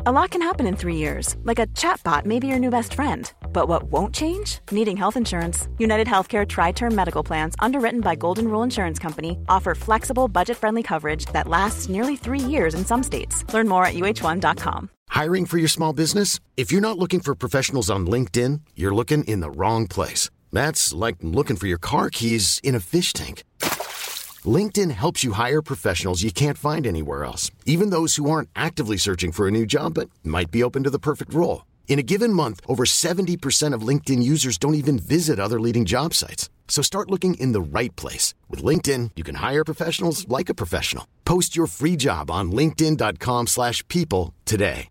A lot can happen in 3 years, like a chatbot may be your new best friend. But what won't change? Needing health insurance. United Healthcare Tri-Term Medical Plans, underwritten by Golden Rule Insurance Company, offer flexible, budget-friendly coverage that lasts nearly 3 years in some states. Learn more at uh1.com. Hiring for your small business? If you're not looking for professionals on LinkedIn, you're looking in the wrong place. That's like looking for your car keys in a fish tank. LinkedIn helps you hire professionals you can't find anywhere else, even those who aren't actively searching for a new job but might be open to the perfect role. In a given month, over 70% of LinkedIn users don't even visit other leading job sites. So start looking in the right place. With LinkedIn, you can hire professionals like a professional. Post your free job on linkedin.com/people today.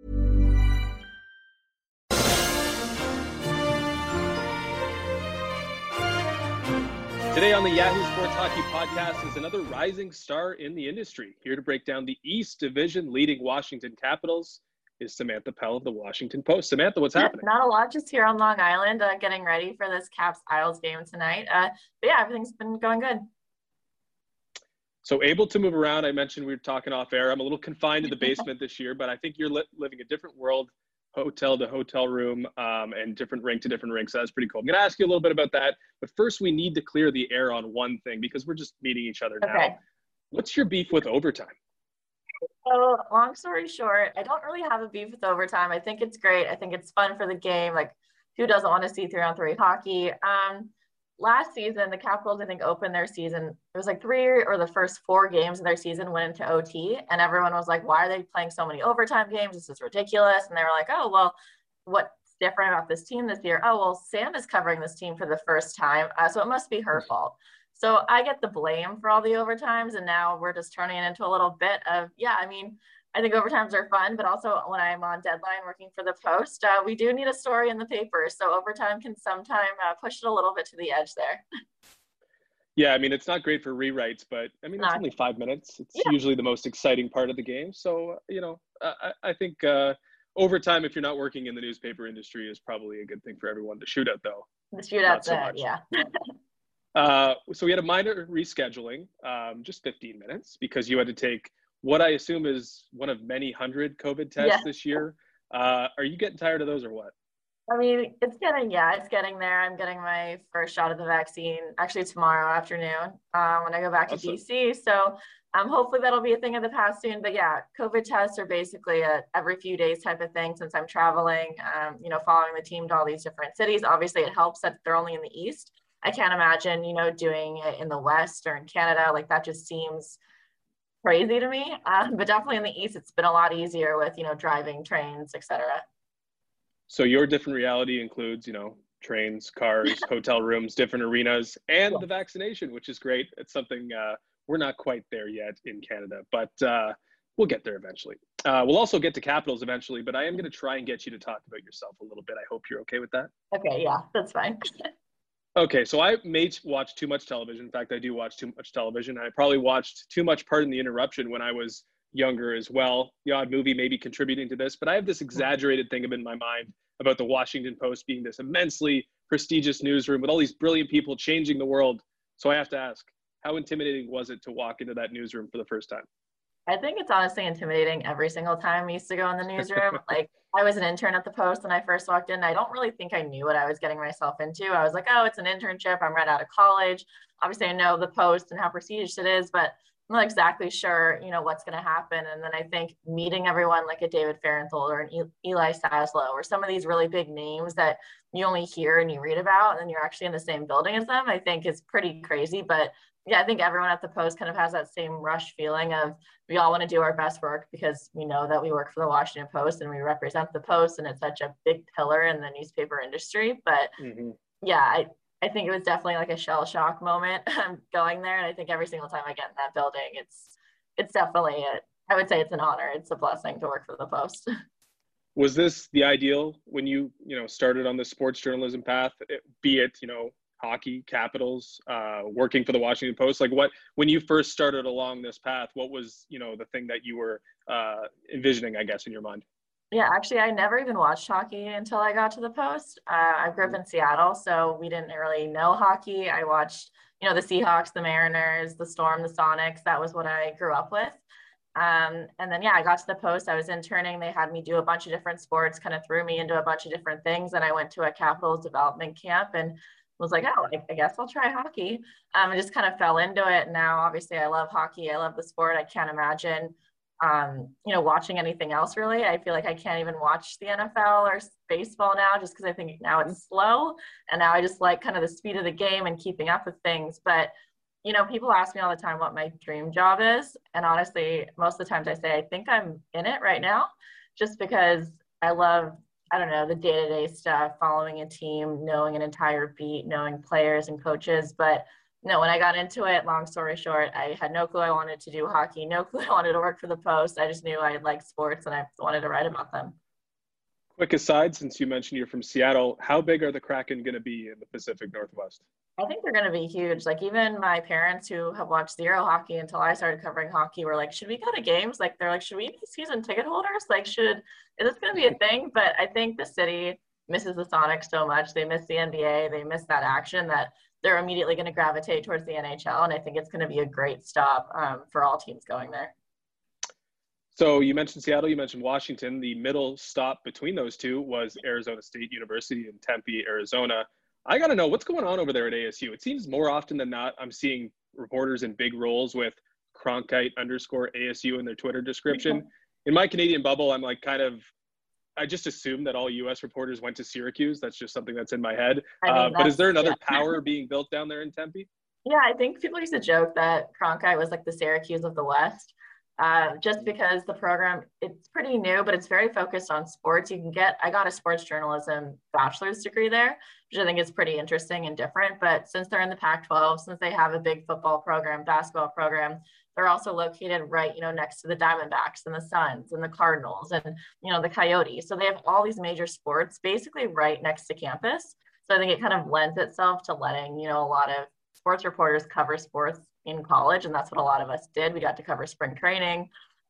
Today on the Yahoo Sports Hockey Podcast is another rising star in the industry. Here to break down the East Division leading Washington Capitals is Samantha Pell of the Washington Post. Samantha, what's happening? Not a lot, just here on Long Island, getting ready for this Caps Isles game tonight. But yeah, everything's been going good. So able to move around. I mentioned we were talking off air. I'm a little confined to the basement this year, but I think you're living a different world, hotel to hotel room, and different rink to different rink. So that's pretty cool. I'm going to ask you a little bit about that. But first, we need to clear the air on one thing because we're just meeting each other now. Okay. What's your beef with overtime? So long story short, I don't really have a beef with overtime. I think it's great. I think it's fun for the game. Like, who doesn't want to see 3-on-3 hockey? Last season, the Capitals, I think, opened their season. It was like 3 or the first 4 games of their season went into OT. And everyone was like, why are they playing so many overtime games? This is ridiculous. And they were like, oh, well, what's different about this team this year? Oh, well, Sam is covering this team for the first time. So it must be her fault. So I get the blame for all the overtimes. And now we're just turning it into a little bit of, I think overtimes are fun, but also when I'm on deadline working for the Post, we do need a story in the paper. So overtime can sometimes push it a little bit to the edge there. Yeah, I mean, it's not great for rewrites, but I mean, it's only 5 minutes. It's usually the most exciting part of the game. So, I think overtime, if you're not working in the newspaper industry, is probably a good thing for everyone. The shootout, though. The shootout's yeah. So we had a minor rescheduling, just 15 minutes, because you had to take what I assume is one of many hundred COVID tests this year. Are you getting tired of those or what? I mean, it's getting there. I'm getting my first shot of the vaccine actually tomorrow afternoon when I go back to DC. So hopefully that'll be a thing of the past soon. But yeah, COVID tests are basically a every few days type of thing since I'm traveling, following the team to all these different cities. Obviously, it helps that they're only in the East. I can't imagine, doing it in the West or in Canada. Like, that just seems crazy to me. But definitely in the East, it's been a lot easier with, driving, trains, etc. So your different reality includes, trains, cars, hotel rooms, different arenas, and the vaccination, which is great. It's something we're not quite there yet in Canada, but we'll get there eventually. We'll also get to Capitals eventually, but I am going to try and get you to talk about yourself a little bit. I hope you're okay with that. Okay, yeah, that's fine. Okay, so I may watch too much television. In fact, I do watch too much television. I probably watched too much Pardon the Interruption when I was younger as well. The odd movie may be contributing to this, but I have this exaggerated thing in my mind about the Washington Post being this immensely prestigious newsroom with all these brilliant people changing the world. So I have to ask, how intimidating was it to walk into that newsroom for the first time? I think it's honestly intimidating every single time I used to go in the newsroom. Like, I was an intern at the Post when I first walked in. I don't really think I knew what I was getting myself into. I was like, oh, it's an internship. I'm right out of college. Obviously, I know the Post and how prestigious it is, but I'm not exactly sure, what's going to happen. And then I think meeting everyone like a David Farenthold or an Eli Saslow or some of these really big names that you only hear and you read about, and then you're actually in the same building as them, I think is pretty crazy. But yeah, I think everyone at the Post kind of has that same rush feeling of we all want to do our best work because we know that we work for the Washington Post and we represent the Post, and it's such a big pillar in the newspaper industry. But yeah, I think it was definitely like a shell shock moment going there. And I think every single time I get in that building, it's definitely I would say it's an honor. It's a blessing to work for the Post. Was this the ideal when you started on the sports journalism path, be it, hockey, Capitals, working for the Washington Post? Like, when you first started along this path, what was, the thing that you were envisioning, I guess, in your mind? Yeah, actually, I never even watched hockey until I got to the Post. I grew up in Seattle, so we didn't really know hockey. I watched, the Seahawks, the Mariners, the Storm, the Sonics. That was what I grew up with. And then, yeah, I got to the Post. I was interning. They had me do a bunch of different sports, kind of threw me into a bunch of different things. And I went to a Capitals development camp and was like, oh, I guess I'll try hockey. I just kind of fell into it. Now, obviously, I love hockey. I love the sport. I can't imagine, watching anything else, really. I feel like I can't even watch the NFL or baseball now just because I think now it's slow. And now I just like kind of the speed of the game and keeping up with things. But people ask me all the time what my dream job is. And honestly, most of the times I say, I think I'm in it right now, just because I love, I don't know, the day-to-day stuff, following a team, knowing an entire beat, knowing players and coaches. But no, when I got into it, long story short, I had no clue I wanted to do hockey, no clue I wanted to work for the Post. I just knew I liked sports and I wanted to write about them. Quick aside, since you mentioned you're from Seattle, how big are the Kraken going to be in the Pacific Northwest? I think they're going to be huge. Like, even my parents who have watched zero hockey until I started covering hockey were like, should we go to games? Like, they're like, should we be season ticket holders? Like, is this going to be a thing? But I think the city misses the Sonics so much. They miss the NBA. They miss that action that they're immediately going to gravitate towards the NHL. And I think it's going to be a great stop for all teams going there. So you mentioned Seattle, you mentioned Washington. The middle stop between those two was Arizona State University in Tempe, Arizona. I got to know what's going on over there at ASU. It seems more often than not, I'm seeing reporters in big roles with Cronkite_ASU in their Twitter description. In my Canadian bubble, I'm like I just assume that all U.S. reporters went to Syracuse. That's just something that's in my head. But is there another power being built down there in Tempe? Yeah, I think people used to joke that Cronkite was like the Syracuse of the West. Just because the program, it's pretty new, but it's very focused on sports. I got a sports journalism bachelor's degree there, which I think is pretty interesting and different. But since they're in the Pac-12, since they have a big football program, basketball program, they're also located right, next to the Diamondbacks and the Suns and the Cardinals and, the Coyotes. So they have all these major sports basically right next to campus. So I think it kind of lends itself to letting, a lot of sports reporters cover sports in college, and that's what a lot of us did. We got to cover spring training.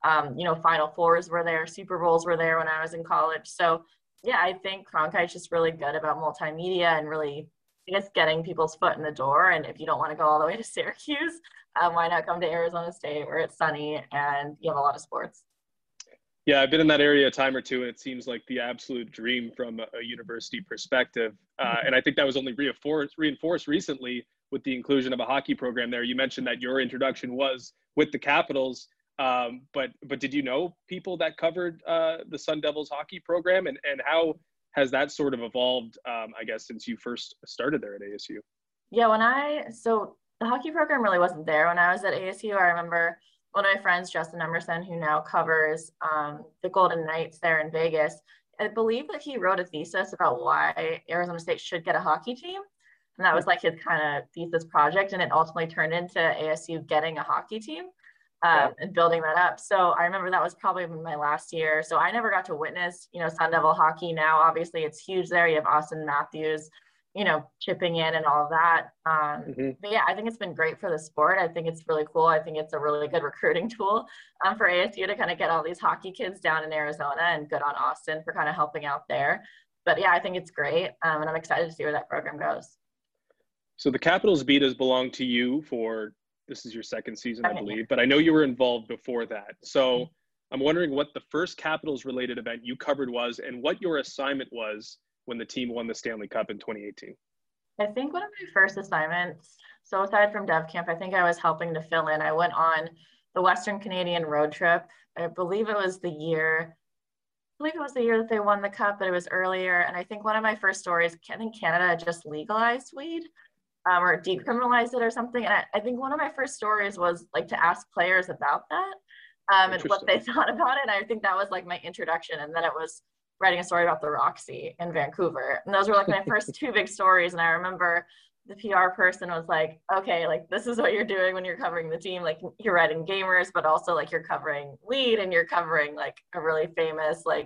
Final Fours were there, Super Bowls were there when I was in college. So yeah, I think Cronkite's just really good about multimedia and really, I guess, getting people's foot in the door. And if you don't want to go all the way to Syracuse, why not come to Arizona State where it's sunny and you have a lot of sports? Yeah, I've been in that area a time or two, and it seems like the absolute dream from a university perspective. And I think that was only reinforced recently with the inclusion of a hockey program there. You mentioned that your introduction was with the Capitals, but did you know people that covered the Sun Devils hockey program, and how has that sort of evolved, I guess, since you first started there at ASU? Yeah, so the hockey program really wasn't there when I was at ASU. I remember one of my friends, Justin Emerson, who now covers the Golden Knights there in Vegas, I believe that he wrote a thesis about why Arizona State should get a hockey team. And that was like his kind of thesis project. And it ultimately turned into ASU getting a hockey team and building that up. So I remember that was probably my last year. So I never got to witness, Sun Devil hockey. Now, obviously, it's huge there. You have Austin Matthews, chipping in and all of that. But yeah, I think it's been great for the sport. I think it's really cool. I think it's a really good recruiting tool for ASU to kind of get all these hockey kids down in Arizona, and good on Austin for kind of helping out there. But yeah, I think it's great. And I'm excited to see where that program goes. So the Capitals beat has belonged to you this is your second season, I believe, but I know you were involved before that. So I'm wondering what the first Capitals related event you covered was and what your assignment was when the team won the Stanley Cup in 2018. I think one of my first assignments, so aside from Dev Camp, I think I was helping to fill in. I went on the Western Canadian road trip. I believe it was the year that they won the Cup, but it was earlier. And I think one of my first stories, I think Canada just legalized weed. Or decriminalized it or something. And I think one of my first stories was like to ask players about that and what they thought about it. And I think that was like my introduction. And then it was writing a story about the Roxy in Vancouver. And those were like my first two big stories. And I remember the PR person was like, okay, like this is what you're doing when you're covering the team. Like you're writing gamers, but also like you're covering weed and you're covering like a really famous, like,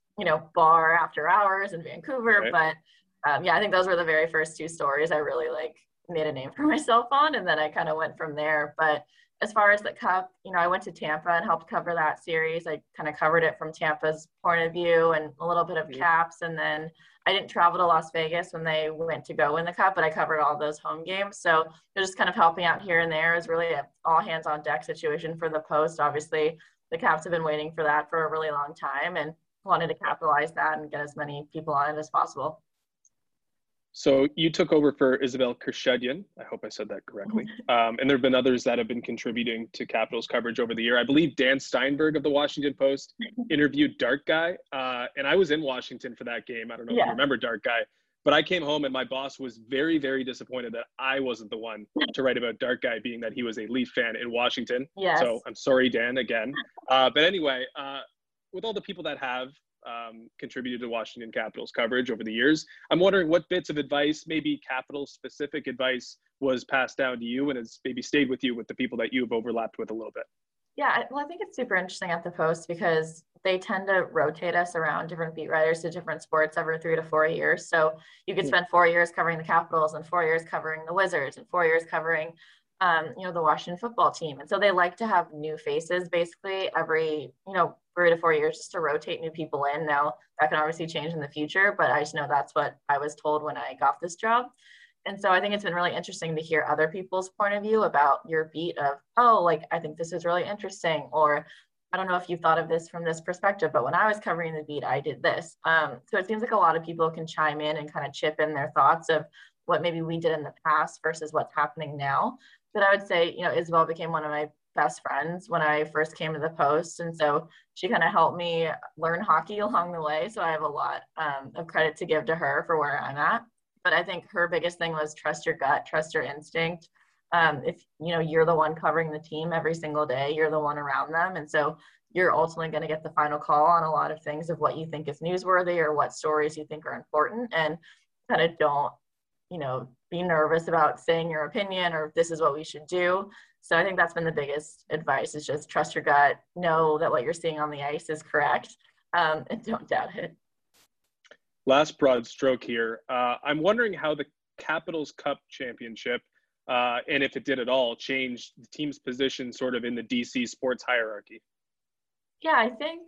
bar after hours in Vancouver. Right. But yeah, I think those were the very first two stories I really made a name for myself on, and then I kind of went from there. But as far as the Cup, I went to Tampa and helped cover that series. I kind of covered it from Tampa's point of view and a little bit of Caps, and then I didn't travel to Las Vegas when they went to go win the Cup, but I covered all those home games. So it was just kind of helping out here and there. It was really an all hands on deck situation for the Post. Obviously, the Caps have been waiting for that for a really long time and wanted to capitalize that and get as many people on it as possible. So you took over for Isabelle Khurshudyan. I hope I said that correctly. And there have been others that have been contributing to Capitals coverage over the year. I believe Dan Steinberg of the Washington Post interviewed Dart Guy. And I was in Washington for that game. I don't know if you remember Dart Guy. But I came home and my boss was very, very disappointed that I wasn't the one to write about Dart Guy, being that he was a Leaf fan in Washington. Yes. So I'm sorry, Dan, again. But anyway, with all the people that have contributed to Washington Capitals coverage over the years, I'm wondering what bits of advice, maybe Capitals-specific advice, was passed down to you and has maybe stayed with you with the people that you've overlapped with a little bit. Yeah, well, I think it's super interesting at the Post because they tend to rotate us around different beat writers to different sports every 3 to 4 years. So you could spend 4 years covering the Capitals and 4 years covering the Wizards and 4 years covering, the Washington football team. And so they like to have new faces basically every, 3 to 4 years just to rotate new people in. Now that can obviously change in the future, but I just know that's what I was told when I got this job. And so I think it's been really interesting to hear other people's point of view about your beat of, I think this is really interesting, or I don't know if you thought of this from this perspective, but when I was covering the beat, I did this. So it seems like a lot of people can chime in and kind of chip in their thoughts of what maybe we did in the past versus what's happening now. But I would say, Isabelle became one of my best friends when I first came to the Post. And so she kind of helped me learn hockey along the way. So I have a lot of credit to give to her for where I'm at. But I think her biggest thing was trust your gut, trust your instinct. If you're the one covering the team every single day, you're the one around them. And so you're ultimately going to get the final call on a lot of things of what you think is newsworthy or what stories you think are important, and kind of don't, be nervous about saying your opinion or this is what we should do. So I think that's been the biggest advice, is just trust your gut, know that what you're seeing on the ice is correct, and don't doubt it. Last broad stroke here. I'm wondering how the Capitals Cup championship, and if it did at all, changed the team's position sort of in the DC sports hierarchy. Yeah, I think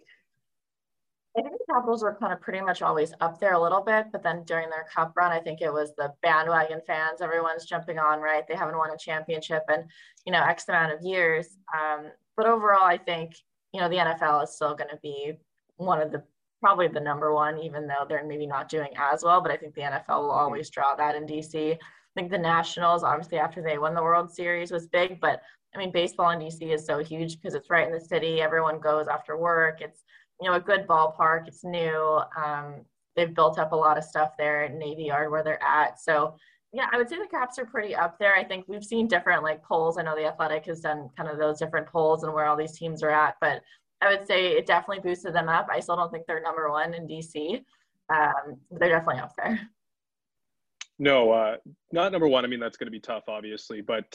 the Capitals were kind of pretty much always up there a little bit, but then during their cup run, I think it was the bandwagon fans. Everyone's jumping on, right? They haven't won a championship in, X amount of years. But overall, I think, the NFL is still going to be probably the number one, even though they're maybe not doing as well. But I think the NFL will always draw that in DC. I think the Nationals, obviously, after they won the World Series, was big. But I mean, baseball in DC is so huge because it's right in the city. Everyone goes after work. It's, a good ballpark. It's new. They've built up a lot of stuff there at Navy Yard where they're at. So, yeah, I would say the Caps are pretty up there. I think we've seen different polls. I know the Athletic has done kind of those different polls and where all these teams are at. But I would say it definitely boosted them up. I still don't think they're number one in DC. They're definitely up there. No, not number one. I mean, that's going to be tough, obviously. But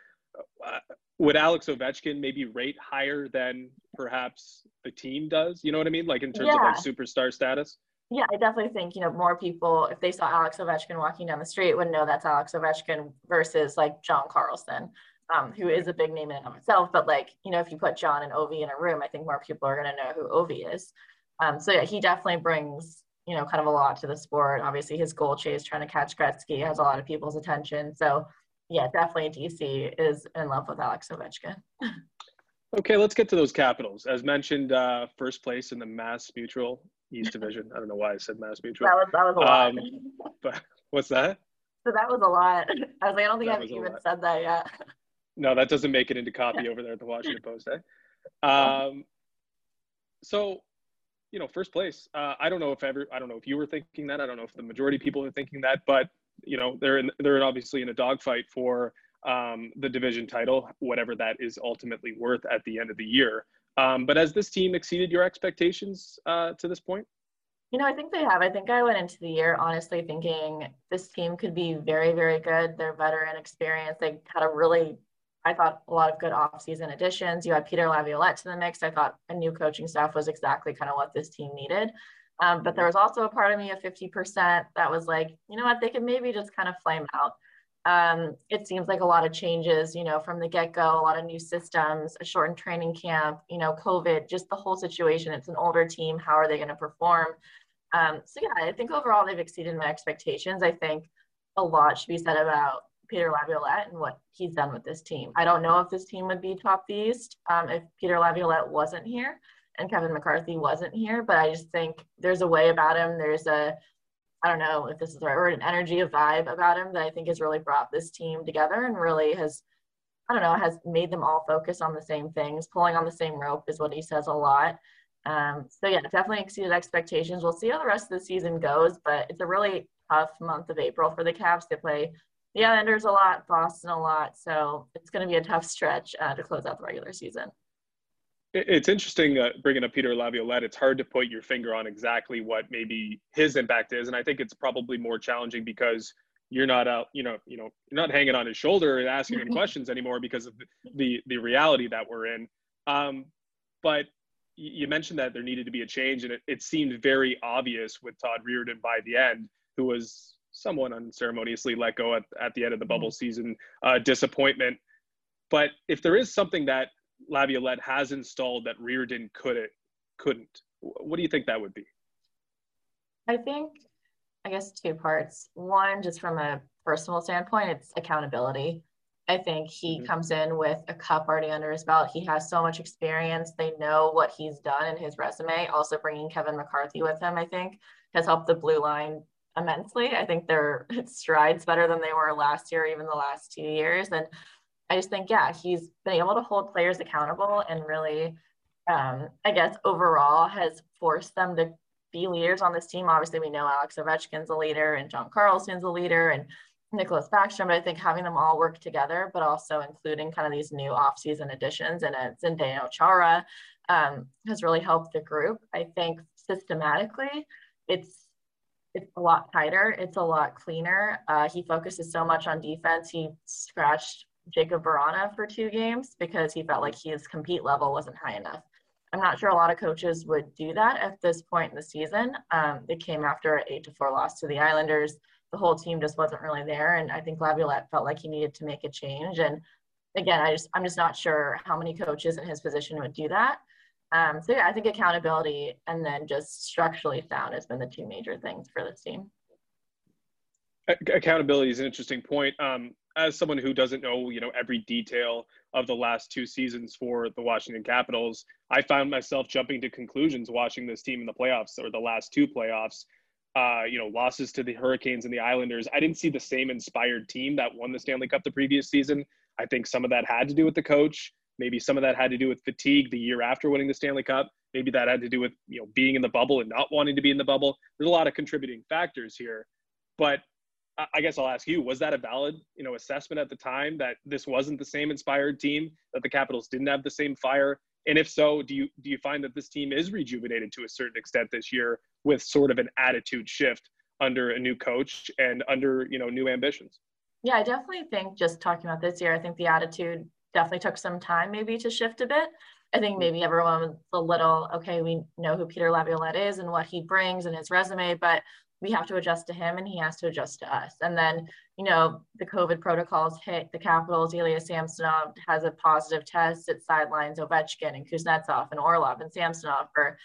would Alex Ovechkin maybe rate higher than perhaps the team does? You know what I mean? In terms of superstar status? Yeah, I definitely think, more people, if they saw Alex Ovechkin walking down the street, would know that's Alex Ovechkin versus John Carlson. Who is a big name in and of itself, but if you put John and Ovi in a room, I think more people are going to know who Ovi is. So yeah, he definitely brings, kind of a lot to the sport. Obviously his goal chase, trying to catch Gretzky, has a lot of people's attention. So yeah, definitely DC is in love with Alex Ovechkin. Okay, let's get to those Capitals. As mentioned, first place in the Mass Mutual East Division. I don't know why I said Mass Mutual. That was a lot. But what's that? So that was a lot. I was I don't think I've even said that yet. No, that doesn't make it into copy over there at the Washington Post, eh? So, first place. I don't know if you were thinking that. I don't know if the majority of people are thinking that, but they're obviously in a dogfight for the division title, whatever that is ultimately worth at the end of the year. But has this team exceeded your expectations to this point? I think they have. I think I went into the year honestly thinking this team could be very, very good. They're veteran experience. They had I thought a lot of good offseason additions. You had Peter Laviolette to the mix. I thought a new coaching staff was exactly kind of what this team needed. But there was also a part of me of 50% that was they could maybe just kind of flame out. It seems like a lot of changes, from the get-go, a lot of new systems, a shortened training camp, COVID, just the whole situation. It's an older team. How are they going to perform? So yeah, I think overall they've exceeded my expectations. I think a lot should be said about Peter Laviolette and what he's done with this team. I don't know if this team would be top of the East if Peter Laviolette wasn't here and Kevin McCarthy wasn't here, but I just think there's a way about him. There's I don't know if this is the right word, an energy, a vibe about him that I think has really brought this team together and really has made them all focus on the same things. Pulling on the same rope is what he says a lot. So yeah, definitely exceeded expectations. We'll see how the rest of the season goes, but it's a really tough month of April for the Cavs. They play the Islanders a lot, Boston a lot. So it's going to be a tough stretch to close out the regular season. It's interesting bringing up Peter Laviolette. It's hard to put your finger on exactly what maybe his impact is. And I think it's probably more challenging because you're not out, you're not hanging on his shoulder and asking him questions anymore because of the reality that we're in. But you mentioned that there needed to be a change, and it seemed very obvious with Todd Reirden by the end, who was somewhat unceremoniously let go at the end of the bubble season, disappointment. But if there is something that Laviolette has installed that Reirden couldn't, what do you think that would be? I guess two parts. One, just from a personal standpoint, it's accountability. I think he comes in with a cup already under his belt. He has so much experience. They know what he's done in his resume. Also bringing Kevin McCarthy with him, I think, has helped the blue line immensely. I think they're strides better than they were last year, even the last 2 years. And I just think, yeah, he's been able to hold players accountable and really, I guess, overall has forced them to be leaders on this team. Obviously, we know Alex Ovechkin's a leader and John Carlson's a leader and Nicholas Backstrom, but I think having them all work together, but also including kind of these new offseason additions and Zdeno Chara has really helped the group. I think systematically, it's a lot tighter. It's a lot cleaner. He focuses so much on defense. He scratched Jacob Verana for 2 games because he felt like his compete level wasn't high enough. I'm not sure a lot of coaches would do that at this point in the season. It came after an 8-4 loss to the Islanders. The whole team just wasn't really there. And I think Laviolette felt like he needed to make a change. And again, I'm just not sure how many coaches in his position would do that. So yeah, I think accountability and then just structurally sound has been the 2 major things for this team. Accountability is an interesting point. As someone who doesn't know, every detail of the last 2 seasons for the Washington Capitals, I found myself jumping to conclusions watching this team in the playoffs or the last 2 playoffs. Losses to the Hurricanes and the Islanders. I didn't see the same inspired team that won the Stanley Cup the previous season. I think some of that had to do with the coach. Maybe some of that had to do with fatigue the year after winning the Stanley Cup. Maybe that had to do with, being in the bubble and not wanting to be in the bubble. There's a lot of contributing factors here. But I guess I'll ask you, was that a valid, assessment at the time that this wasn't the same inspired team, that the Capitals didn't have the same fire? And if so, do you find that this team is rejuvenated to a certain extent this year with sort of an attitude shift under a new coach and under, new ambitions? Yeah, I definitely think just talking about this year, I think the attitude definitely took some time maybe to shift a bit. I think maybe everyone was a little, okay, we know who Peter Laviolette is and what he brings and his resume, but we have to adjust to him and he has to adjust to us. And then, the COVID protocols hit the Capitals. Ilya Samsonov has a positive test. It sidelines Ovechkin and Kuznetsov and Orlov and Samsonov for,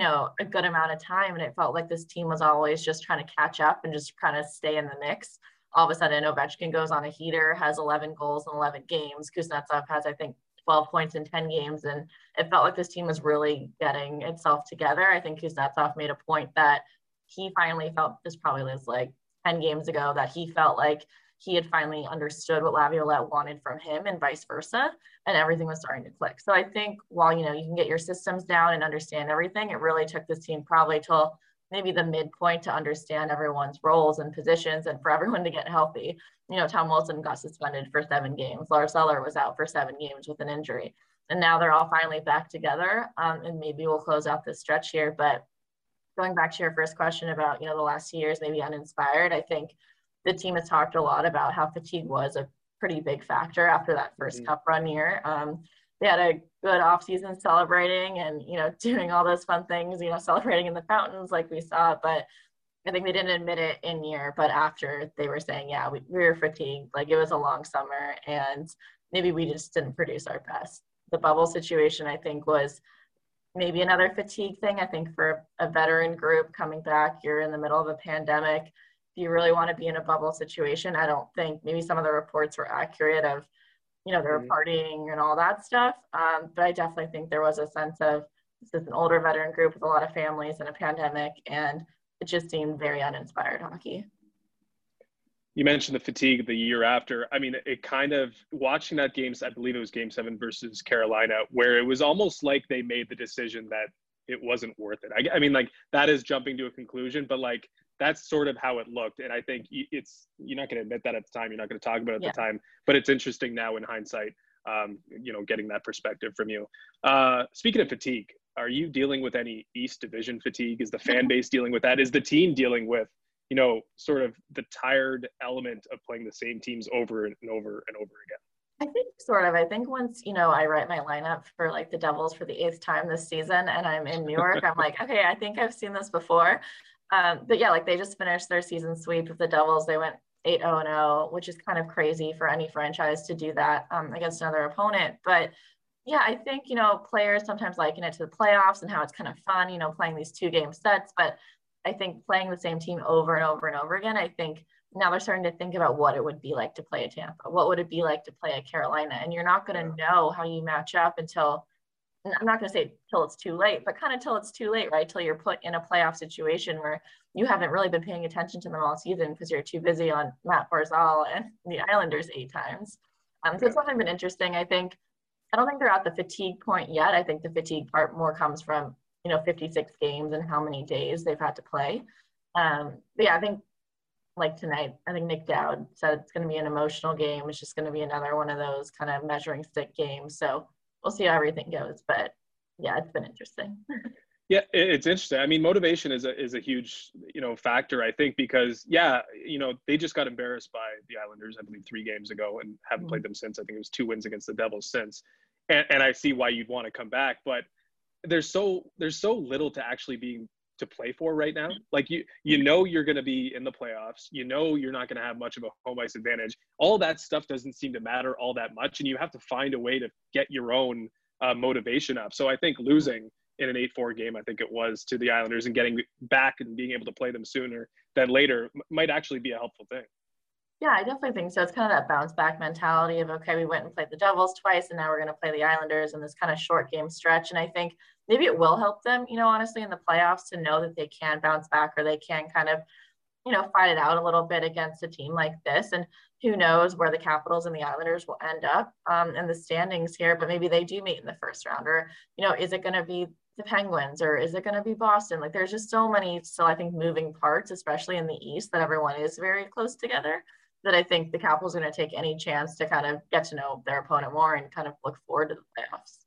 a good amount of time. And it felt like this team was always just trying to catch up and just kind of stay in the mix. All of a sudden, Ovechkin goes on a heater, has 11 goals in 11 games. Kuznetsov has, I think, 12 points in 10 games. And it felt like this team was really getting itself together. I think Kuznetsov made a point that he finally felt, this probably was like 10 games ago, that he felt like he had finally understood what Laviolette wanted from him and vice versa, and everything was starting to click. So I think while, you can get your systems down and understand everything, it really took this team probably till maybe the midpoint to understand everyone's roles and positions and for everyone to get healthy. Tom Wilson got suspended for 7 games. Lars Eller was out for 7 games with an injury. And now they're all finally back together, and maybe we'll close out this stretch here. But going back to your first question about, the last 2 years, maybe uninspired, I think the team has talked a lot about how fatigue was a pretty big factor after that first cup run year. They had a good offseason celebrating and, doing all those fun things, celebrating in the fountains like we saw. But I think they didn't admit it in year, but after they were saying, yeah, we were fatigued. Like, it was a long summer and maybe we just didn't produce our best. The bubble situation, I think, was maybe another fatigue thing. I think for a veteran group coming back, you're in the middle of a pandemic. you really want to be in a bubble situation. I don't think maybe some of the reports were accurate of, they were partying and all that stuff. But I definitely think there was a sense of, this is an older veteran group with a lot of families and a pandemic, and it just seemed very uninspired hockey. You mentioned the fatigue the year after. I mean, it kind of, watching that game, I believe it was Game 7 versus Carolina, where it was almost like they made the decision that it wasn't worth it. I mean, like, that is jumping to a conclusion, but like, that's sort of how it looked. And I think you're not going to admit that at the time. You're not going to talk about it at the time, but it's interesting now in hindsight, getting that perspective from you. Speaking of fatigue, are you dealing with any East Division fatigue? Is the fan base dealing with that? Is the team dealing with, sort of the tired element of playing the same teams over and over and over again? I think sort of. I think once, I write my lineup for like the Devils for the 8th time this season and I'm in New York, I'm like, okay, I think I've seen this before. But yeah, like they just finished their season sweep with the Devils. They went 8-0-0, which is kind of crazy for any franchise to do that against another opponent. But yeah, I think, players sometimes liken it to the playoffs and how it's kind of fun, playing these 2-game sets. But I think playing the same team over and over and over again, I think now they're starting to think about what it would be like to play a Tampa. What would it be like to play a Carolina? And you're not going to know how you match up until, I'm not going to say till it's too late, but kind of till it's too late, right? Till you're put in a playoff situation where you haven't really been paying attention to them all season because you're too busy on Matt Barzal and the Islanders 8 times. So it's definitely been interesting. I don't think they're at the fatigue point yet. I think the fatigue part more comes from, 56 games and how many days they've had to play. But yeah, I think like tonight, I think Nick Dowd said it's going to be an emotional game. It's just going to be another one of those kind of measuring stick games. So we'll see how everything goes. But yeah, it's been interesting. Yeah, it's interesting. I mean, motivation is a huge, factor, I think, because, they just got embarrassed by the Islanders, I believe, 3 games ago and haven't played them since. I think it was 2 wins against the Devils since. And I see why you'd want to come back. But there's so little to actually to play for right now. Like, you're going to be in the playoffs. You're not going to have much of a home ice advantage. All that stuff doesn't seem to matter all that much. And you have to find a way to get your own motivation up. So I think losing in an 8-4 game, I think it was, to the Islanders and getting back and being able to play them sooner than later might actually be a helpful thing. Yeah, I definitely think so. It's kind of that bounce back mentality of, okay, we went and played the Devils twice and now we're going to play the Islanders in this kind of short game stretch. And I think maybe it will help them, honestly, in the playoffs to know that they can bounce back or they can kind of, fight it out a little bit against a team like this. And who knows where the Capitals and the Islanders will end up in the standings here, but maybe they do meet in the first round. Or, is it going to be the Penguins or is it going to be Boston? Like, there's just so many still, I think, moving parts, especially in the East, that everyone is very close together, that I think the Capitals are going to take any chance to kind of get to know their opponent more and kind of look forward to the playoffs.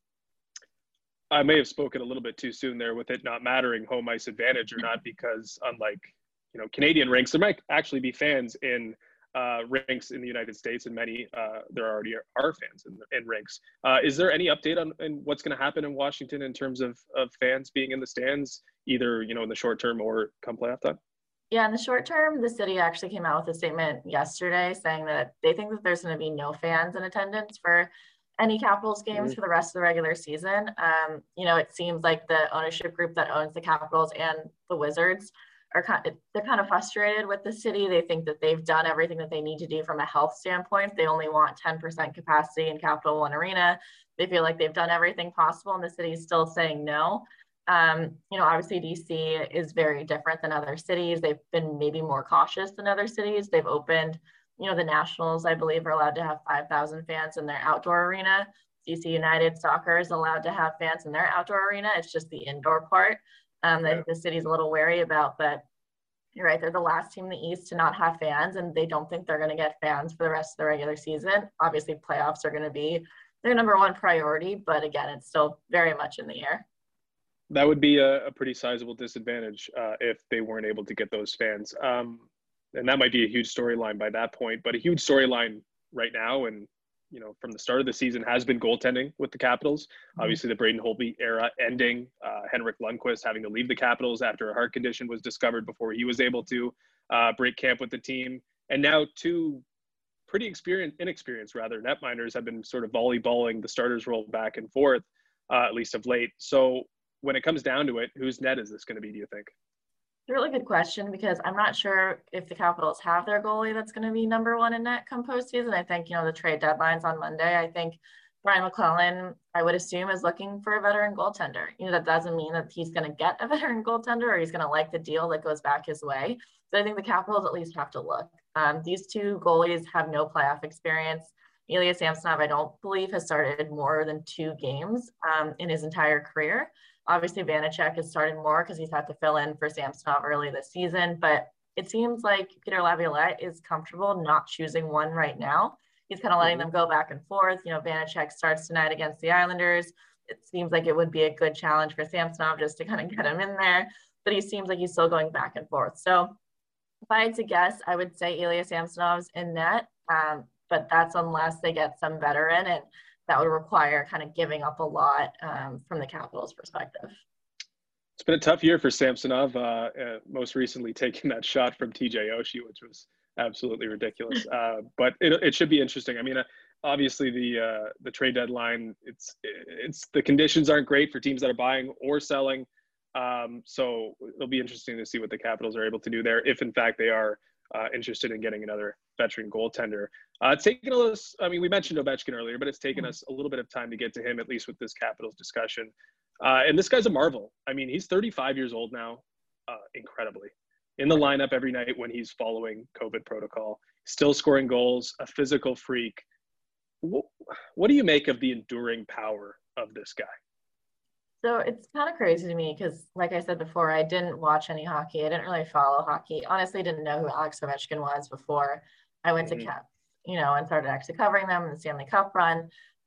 I may have spoken a little bit too soon there with it not mattering home ice advantage or not, because unlike, Canadian rinks, there might actually be fans in rinks in the United States, and many there already are fans in rinks. Is there any update on what's going to happen in Washington in terms of fans being in the stands, either, in the short term or come playoff time? Yeah, in the short term, the city actually came out with a statement yesterday saying that they think that there's going to be no fans in attendance for any Capitals games for the rest of the regular season. It seems like the ownership group that owns the Capitals and the Wizards they're kind of frustrated with the city. They think that they've done everything that they need to do from a health standpoint. They only want 10% capacity in Capital One Arena. They feel like they've done everything possible, and the city is still saying no. Obviously DC is very different than other cities. They've been maybe more cautious than other cities. They've opened, the Nationals, I believe, are allowed to have 5,000 fans in their outdoor arena. DC United Soccer is allowed to have fans in their outdoor arena. It's just the indoor part that the city's a little wary about. But you're right, they're the last team in the East to not have fans, and they don't think they're going to get fans for the rest of the regular season. Obviously, playoffs are going to be their number one priority, but again, it's still very much in the air. That would be a pretty sizable disadvantage if they weren't able to get those fans. And that might be a huge storyline by that point, but a huge storyline right now and, from the start of the season has been goaltending with the Capitals. Obviously, the Braden Holtby era ending, Henrik Lundqvist having to leave the Capitals after a heart condition was discovered before he was able to break camp with the team. And now 2 pretty inexperienced netminders have been sort of volleyballing the starters role back and forth, at least of late. So when it comes down to it, whose net is this going to be, do you think? a really good question because I'm not sure if the Capitals have their goalie that's going to be number one in net come postseason. I think, the trade deadline's on Monday. I think Brian McClellan, I would assume, is looking for a veteran goaltender. That doesn't mean that he's going to get a veteran goaltender or he's going to like the deal that goes back his way. So I think the Capitals at least have to look. These two goalies have no playoff experience. Ilya Samsonov, I don't believe, has started more than 2 games in his entire career. Obviously, Vanecek has started more because he's had to fill in for Samsonov early this season. But it seems like Peter Laviolette is comfortable not choosing one right now. He's kind of letting them go back and forth. Vanecek starts tonight against the Islanders. It seems like it would be a good challenge for Samsonov just to kind of get him in there. But he seems like he's still going back and forth. So if I had to guess, I would say Ilya Samsonov's in net. But that's unless they get some veteran, and that would require kind of giving up a lot from the Capitals' perspective. It's been a tough year for Samsonov, most recently taking that shot from TJ Oshie, which was absolutely ridiculous. But it should be interesting. I mean, obviously the trade deadline, it's the conditions aren't great for teams that are buying or selling. So it'll be interesting to see what the Capitals are able to do there, if in fact they are interested in getting another veteran goaltender. It's taken we mentioned Ovechkin earlier, but it's taken us a little bit of time to get to him, at least with this Capitals discussion. And this guy's a marvel. I mean, he's 35 years old now, incredibly. In the lineup every night when he's following COVID protocol, still scoring goals, a physical freak. What do you make of the enduring power of this guy? So it's kind of crazy to me because, like I said before, I didn't watch any hockey. I didn't really follow hockey. Honestly, didn't know who Alex Ovechkin was before I went to Caps, and started actually covering them in the Stanley Cup run.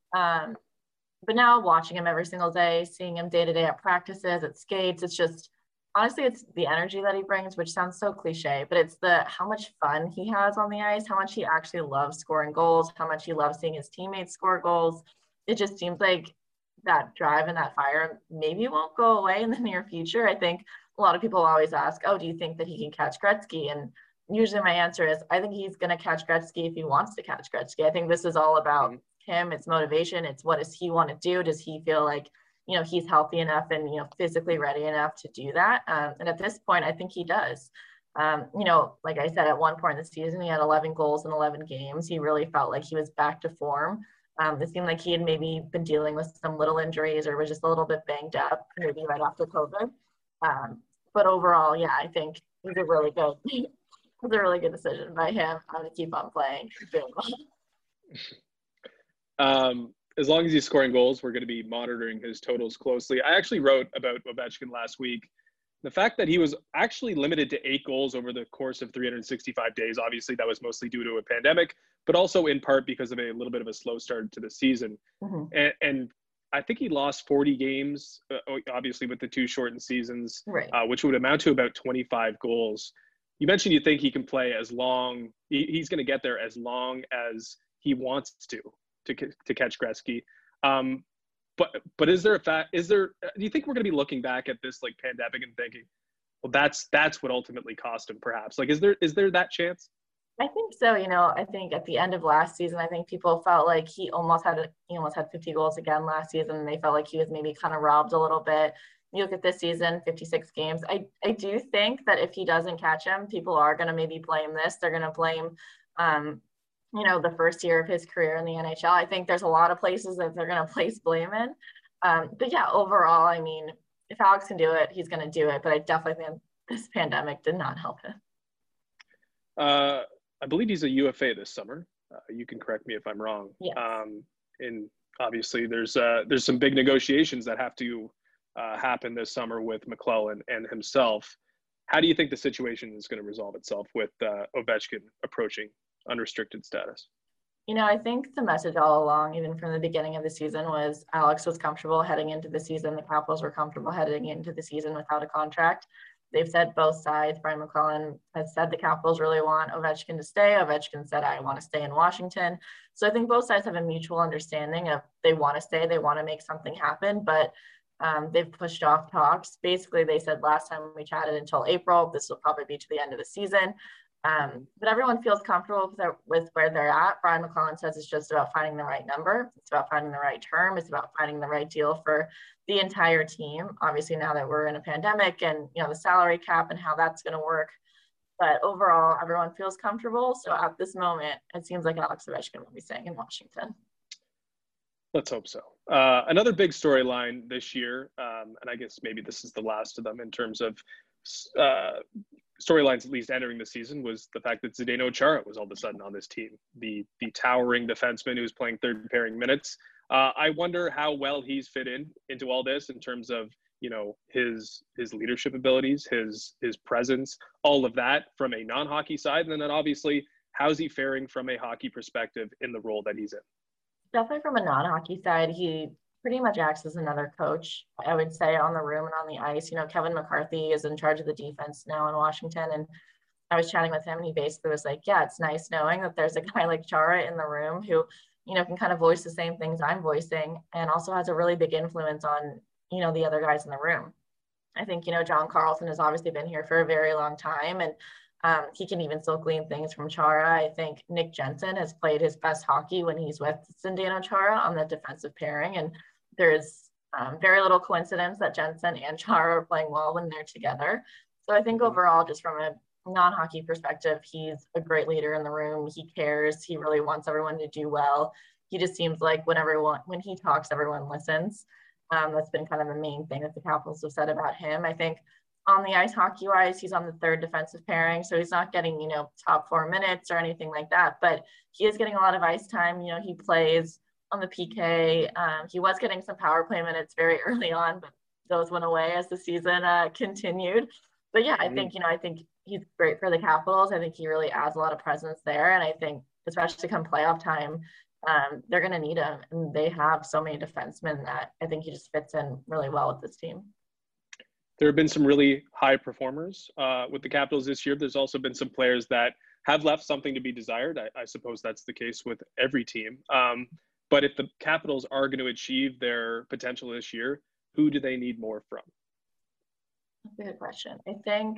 But now watching him every single day, seeing him day to day at practices, at skates, it's just, honestly, it's the energy that he brings, which sounds so cliche, but it's how much fun he has on the ice, how much he actually loves scoring goals, how much he loves seeing his teammates score goals. It just seems like that drive and that fire maybe won't go away in the near future. I think a lot of people always ask, do you think that he can catch Gretzky? And usually my answer is, I think he's going to catch Gretzky if he wants to catch Gretzky. I think this is all about him. It's motivation. It's what does he want to do? Does he feel like, he's healthy enough and, physically ready enough to do that? And at this point, I think he does. Like I said, at one point in the season, he had 11 goals in 11 games. He really felt like he was back to form. It seemed like he had maybe been dealing with some little injuries or was just a little bit banged up, maybe right after COVID. But overall, yeah, I think it was a really good decision by him to keep on playing. As long as he's scoring goals, we're going to be monitoring his totals closely. I actually wrote about Ovechkin last week. The fact that he was actually limited to 8 goals over the course of 365 days, obviously that was mostly due to a pandemic, but also in part because of a little bit of a slow start to the season. And I think he lost 40 games, obviously with the 2 shortened seasons, right. Which would amount to about 25 goals. You mentioned you think he can play as long, he's going to get there as long as he wants to catch Gretzky. But is there do you think we're going to be looking back at this like pandemic and thinking, well, that's what ultimately cost him perhaps? Like, is there that chance? I think so. I think at the end of last season, I think people felt like he almost had 50 goals again last season. And they felt like he was maybe kind of robbed a little bit. You look at this season, 56 games. I do think that if he doesn't catch him, people are going to maybe blame this. They're going to blame, the first year of his career in the NHL. I think there's a lot of places that they're going to place blame in. But yeah, overall, I mean, if Alex can do it, he's going to do it. But I definitely think this pandemic did not help him. I believe he's a UFA this summer. You can correct me if I'm wrong. Yes. And obviously there's some big negotiations that have to happen this summer with McClellan and himself. How do you think the situation is going to resolve itself with Ovechkin approaching unrestricted status? I think the message all along, even from the beginning of the season, was Alex was comfortable heading into the season. The Capitals were comfortable heading into the season without a contract. They've said both sides. Brian McClellan has said the Capitals really want Ovechkin to stay. Ovechkin said, I want to stay in Washington. So I think both sides have a mutual understanding of they want to stay, they want to make something happen, but they've pushed off talks. Basically, they said last time we chatted until April, this will probably be to the end of the season. But everyone feels comfortable with where they're at. Brian McClellan says it's just about finding the right number. It's about finding the right term. It's about finding the right deal for the entire team. Obviously, now that we're in a pandemic and, the salary cap and how that's going to work. But overall, everyone feels comfortable. So at this moment, it seems like Alex Ovechkin will be staying in Washington. Let's hope so. Another big storyline this year, and I guess maybe this is the last of them in terms of storylines, at least entering the season, was the fact that Zdeno Chara was all of a sudden on this team, the towering defenseman who was playing third pairing minutes. I wonder how well he's fit into all this in terms of, his leadership abilities, his presence, all of that from a non-hockey side. And then obviously, how's he faring from a hockey perspective in the role that he's in? Definitely from a non-hockey side, he pretty much acts as another coach, I would say, on the room and on the ice. Kevin McCarthy is in charge of the defense now in Washington. And I was chatting with him and he basically was like, yeah, it's nice knowing that there's a guy like Chara in the room who, can kind of voice the same things I'm voicing and also has a really big influence on, the other guys in the room. I think, John Carlson has obviously been here for a very long time and he can even still glean things from Chara. I think Nick Jensen has played his best hockey when he's with Zdeno Chara on the defensive pairing. And there's very little coincidence that Jensen and Chara are playing well when they're together. So I think overall, just from a non-hockey perspective, he's a great leader in the room. He cares. He really wants everyone to do well. He just seems like when he talks, everyone listens. That's been kind of the main thing that the Capitals have said about him. I think on the ice hockey wise, he's on the third defensive pairing. So he's not getting, top 4 minutes or anything like that, but he is getting a lot of ice time. He plays on the PK. He was getting some power play minutes very early on, but those went away as the season continued. But yeah, I think he's great for the Capitals. I think he really adds a lot of presence there. And I think especially come playoff time, they're going to need him. And they have so many defensemen that I think he just fits in really well with this team. There have been some really high performers with the Capitals this year. There's also been some players that have left something to be desired. I suppose that's the case with every team. But if the Capitals are going to achieve their potential this year, who do they need more from? That's a good question. I think.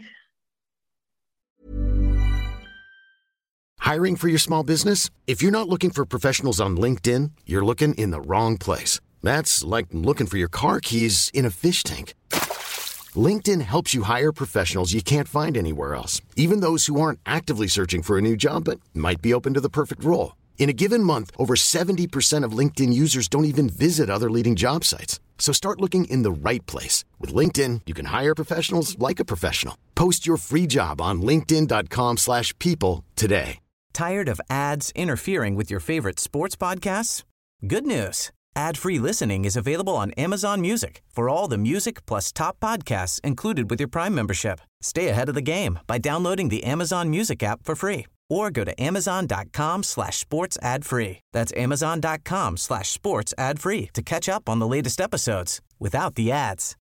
Hiring for your small business? If you're not looking for professionals on LinkedIn, you're looking in the wrong place. That's like looking for your car keys in a fish tank. LinkedIn helps you hire professionals you can't find anywhere else, even those who aren't actively searching for a new job but might be open to the perfect role. In a given month, over 70% of LinkedIn users don't even visit other leading job sites. So start looking in the right place. With LinkedIn, you can hire professionals like a professional. Post your free job on linkedin.com/people today. Tired of ads interfering with your favorite sports podcasts? Good news. Ad-free listening is available on Amazon Music for all the music plus top podcasts included with your Prime membership. Stay ahead of the game by downloading the Amazon Music app for free or go to amazon.com/sports ad free. That's amazon.com/sports ad free to catch up on the latest episodes without the ads.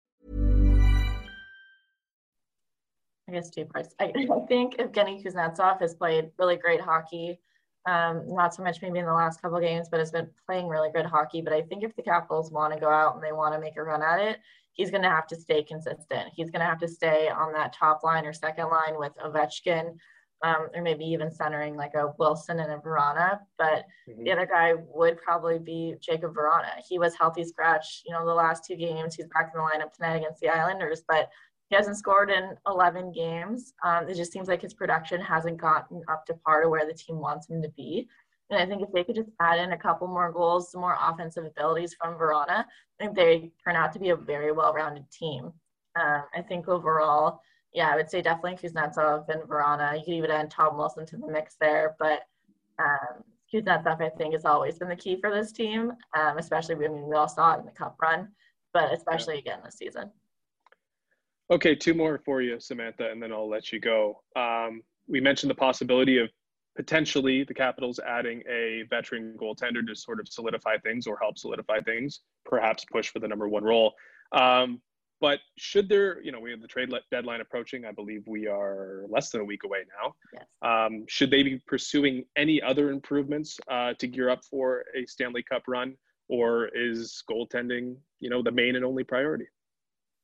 I guess 2 parts. I think Evgeny Kuznetsov has played really great hockey. Not so much maybe in the last couple of games, but has been playing really good hockey. But I think if the Capitals want to go out and they want to make a run at it, he's going to have to stay consistent. He's going to have to stay on that top line or second line with Ovechkin, or maybe even centering like a Wilson and a Vrana. But the other guy would probably be Jacob Vrana. He was healthy scratch, the last 2 games. He's back in the lineup tonight against the Islanders, but he hasn't scored in 11 games. It just seems like his production hasn't gotten up to par to where the team wants him to be. And I think if they could just add in a couple more goals, some more offensive abilities from Vrana, I think they turn out to be a very well-rounded team. I think overall, yeah, I would say definitely Kuznetsov and Vrana. You could even add Tom Wilson to the mix there. But Kuznetsov, I think, has always been the key for this team, especially, we all saw it in the Cup run, but especially again this season. Okay, 2 more for you, Samantha, and then I'll let you go. We mentioned the possibility of potentially the Capitals adding a veteran goaltender to sort of solidify things or help solidify things, perhaps push for the number 1 role. But should there, we have the trade deadline approaching. I believe we are less than a week away now. Yes. Should they be pursuing any other improvements to gear up for a Stanley Cup run, or is goaltending, the main and only priority?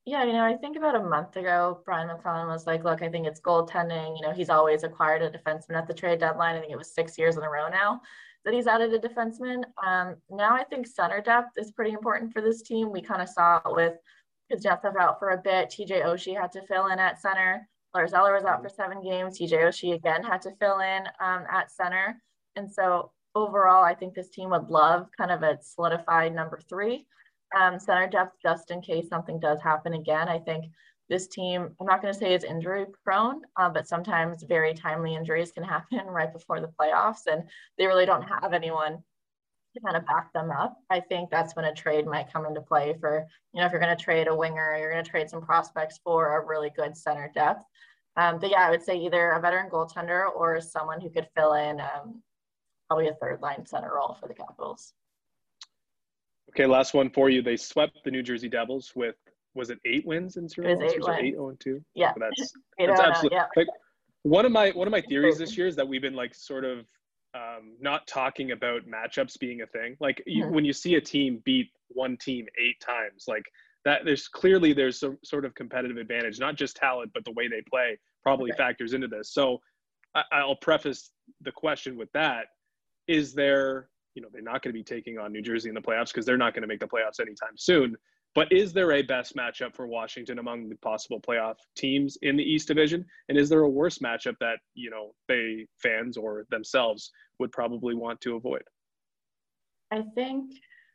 Yeah, I think about a month ago, Brian McClellan was like, look, I think it's goaltending. He's always acquired a defenseman at the trade deadline. I think it was 6 years in a row now that he's added a defenseman. Now I think center depth is pretty important for this team. We kind of saw it with Kuznetsov out for a bit. TJ Oshie had to fill in at center. Lars Eller was out for 7 games. TJ Oshie again had to fill in at center. And so overall, I think this team would love kind of a solidified number 3. Center depth, just in case something does happen again. I think this team, I'm not going to say is injury prone, but sometimes very timely injuries can happen right before the playoffs, and they really don't have anyone to kind of back them up. I think that's when a trade might come into play for, if you're going to trade a winger, you're going to trade some prospects for a really good center depth. But yeah, I would say either a veteran goaltender or someone who could fill in probably a third line center role for the Capitals. Okay, last one for you. They swept the New Jersey Devils with, was it 8 wins in series? It was 8 wins. 8-0-2. Yeah, that's absolutely. Yeah. Like, one of my theories this year is that we've been like sort of not talking about matchups being a thing. Like when you see a team beat one team 8 times, like that, there's some sort of competitive advantage, not just talent, but the way they play probably factors into this. So I'll preface the question with that: is there? They're not going to be taking on New Jersey in the playoffs because they're not going to make the playoffs anytime soon. But is there a best matchup for Washington among the possible playoff teams in the East Division? And is there a worse matchup that, they fans or themselves would probably want to avoid? I think,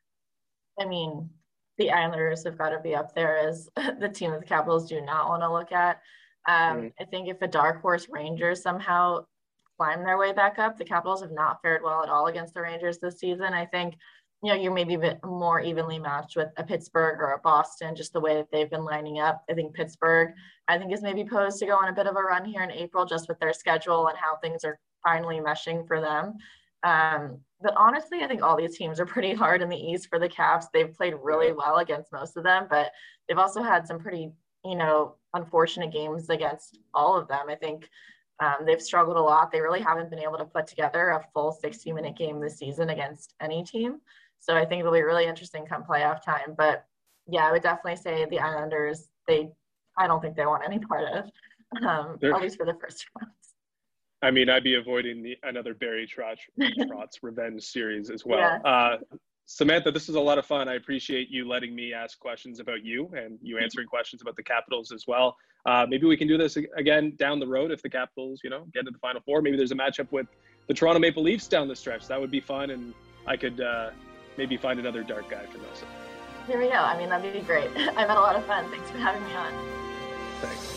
the Islanders have got to be up there as the team that the Capitals do not want to look at. I think if a dark horse Rangers somehow climb their way back up, the Capitals have not fared well at all against the Rangers this season. I think, you're maybe a bit more evenly matched with a Pittsburgh or a Boston, just the way that they've been lining up. I think Pittsburgh, is maybe posed to go on a bit of a run here in April, just with their schedule and how things are finally meshing for them. But honestly, I think all these teams are pretty hard in the East for the Caps. They've played really well against most of them, but they've also had some pretty, unfortunate games against all of them. I think they've struggled a lot. They really haven't been able to put together a full 60-minute game this season against any team. So I think it'll be really interesting come playoff time. But yeah, I would definitely say the Islanders, I don't think they want any part of, at least for the first rounds. I'd be avoiding another Barry Trotz revenge series as well. Yeah. Samantha, this was a lot of fun. I appreciate you letting me ask questions about you and you answering questions about the Capitals as well. Maybe we can do this again down the road if the Capitals, get into the Final Four. Maybe there's a matchup with the Toronto Maple Leafs down the stretch. That would be fun, and I could maybe find another dark guy for Nelson. Here we go. That'd be great. I've had a lot of fun. Thanks for having me on. Thanks.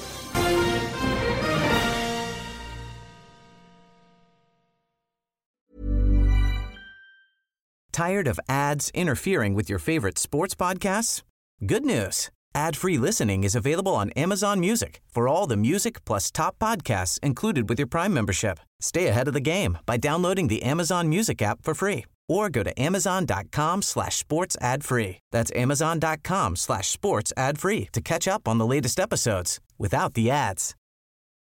Tired of ads interfering with your favorite sports podcasts? Good news. Ad-free listening is available on Amazon Music for all the music plus top podcasts included with your Prime membership. Stay ahead of the game by downloading the Amazon Music app for free or go to amazon.com/sports ad free. That's amazon.com/sports ad free to catch up on the latest episodes without the ads.